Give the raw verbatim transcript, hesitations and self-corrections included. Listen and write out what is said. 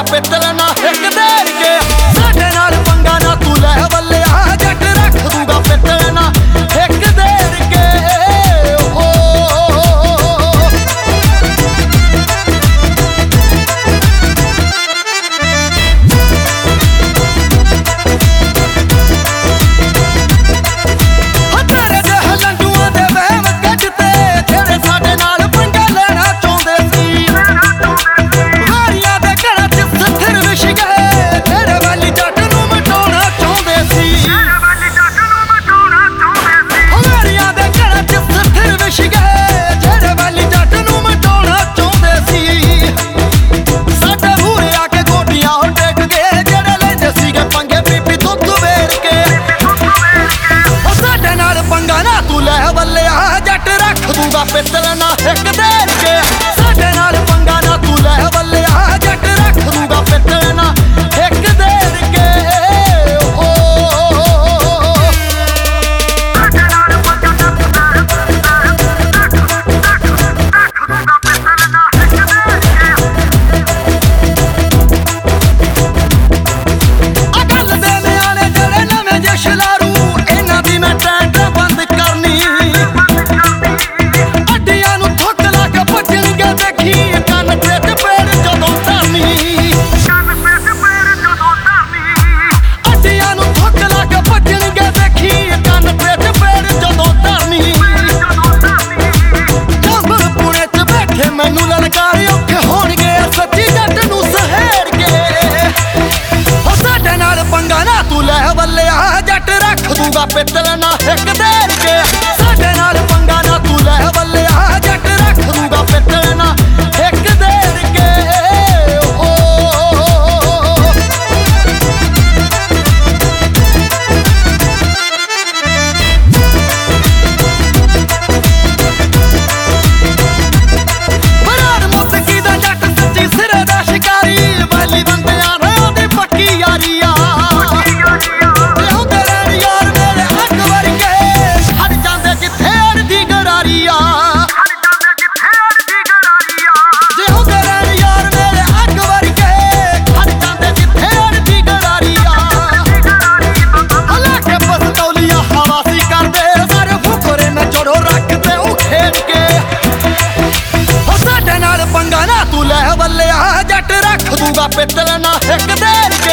पित्तल ना हिक देर के साडे नाल पंगा ना तू लै बल्लिया जट रख दूंगा पित्तल ना हिक देर के पित्तल ना हिक देर के साडे नाल पंगा ना तू लै बल्लिया जट रख दूंगा पित्तल ना हिक देर के अकल दे न्याणे जेड़े नवें जे शलारू इन्हां दी मैं टैंट बंद करनी मैनू ललकारी औखे होणगे सच्ची जट नू सहेड़ के साडे नाल पंगा ना तू लै बल्लिया जट रख दूंगा पित्तल ना हिक देर के साडे नाल पंगा ना तू लै बल्लिया जट रख दूंगा पित्तल ना हिक देर के पित्तल ना हिक देर के